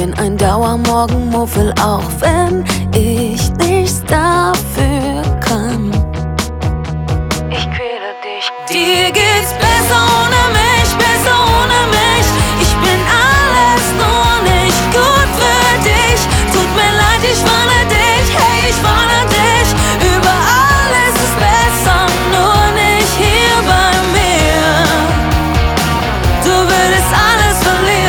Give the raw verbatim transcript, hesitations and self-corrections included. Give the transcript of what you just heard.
bin ein Dauermorgenmuffel, auch wenn ich nichts dafür